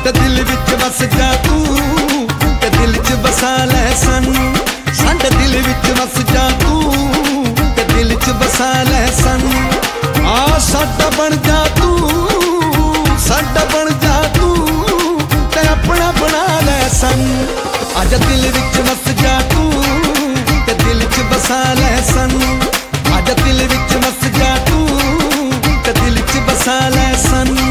साडे दिल विच वस जा तू ते दिल च बसा लै सानू। साडे दिल विच वस जा तू ते दिल च बसा लै सानू। आ साडा बन जा तू, साडा बन जा तू ते अपना बना लै सानू। आजा दिल विच वस जा तू ते दिल च बसा लै सानू। आजा दिल विच वस जा तू ते दिल च बसा लै सानू।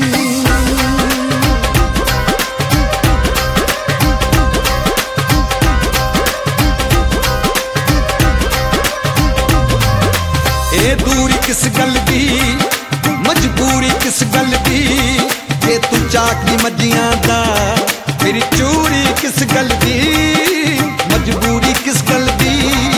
दूरी किस गल दी, मजबूरी किस गल दी, जे तू चाकरी मजियां दा मेरी चोरी किस गल दी, मजबूरी किस गल दी।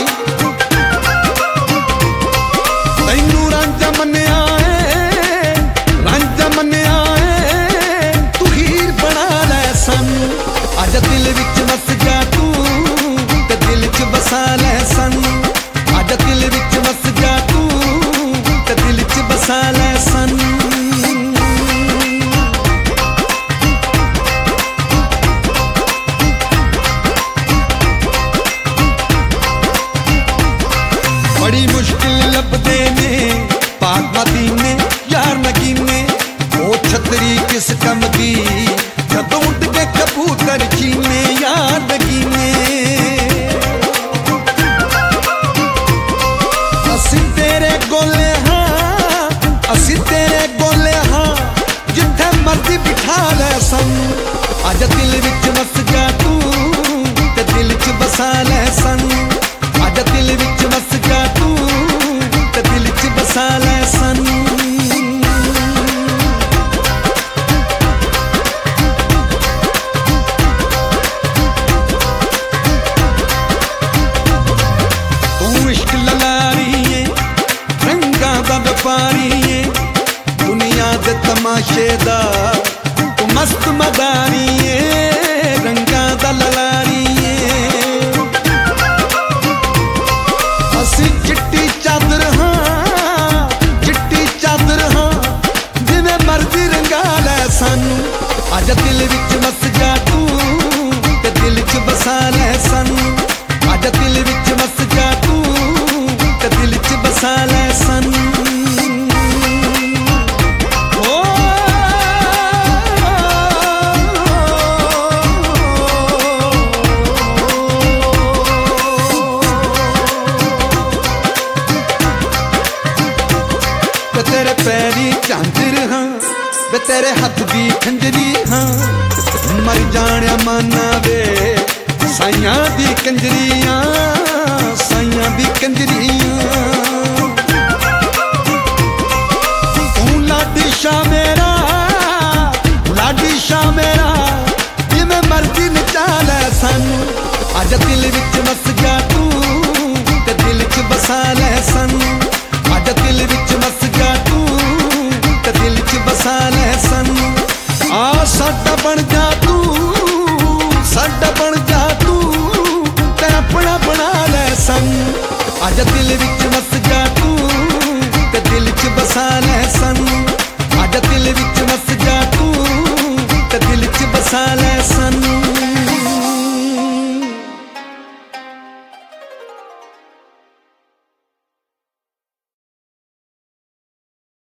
तैनू रांझा मन्निया है, रांझा मन्निया है, तू हीर बना लै सानू। आजा दिल विच वस जा तू ते दिल च बसा लै सानू। आजा दिल विच वस जा तू ते दिल च बसा लै सानू। बड़ी मुश्किल लभदे ने पाक मदीने यार नगीने, ओ छतरी किस कम दी जदों उड़ के कबूतर चीने यार नगीने। असी तेरे गोले हाँ, असी तेरे गोले हाँ, जिथे मर्जी बिठा लै सानू। आजा दिल विच वस जा तू ते दिल च बसा लै सानू। आजा दिल विच वस जा तू ते दिल च बसा लै सानू। तू इश्क ललारी है, रंगा दा व्यापारी है, दुनिया दे तमाशे दा तू मस्त मदारी है, रंगा दा ललारी है। असी चिट्टी चादर हाँ, चिट्टी चादर हाँ, जिवें मर्जी रंगा लै सानू। आजा दिल विच वस जा तू ते दिल च बसा लै सानू। आजा दिल विच वस जा तू ते दिल च बसा लै सानू। तेरे पैरी झांझर हाँ, वे तेरे हथ दी खंजरी हाँ, मर जाने माना वे साइयां दी कंजरियां, साइयां दी कंजरियां। तू लाडी शाह मेरा, लाडी शाह मेरा, जिवें मर्जी नचा लै सानू। आजा दिल विच वस जा तू ते दिल च बसा लै सानू। आजा दिल विच वस जा तू ते दिल च बसा लै सानू। आ साडा बन जा तू, साडा बन जा तू ते अपना बना लै सानू। आजा दिल विच वस जा तू ते दिल च बसा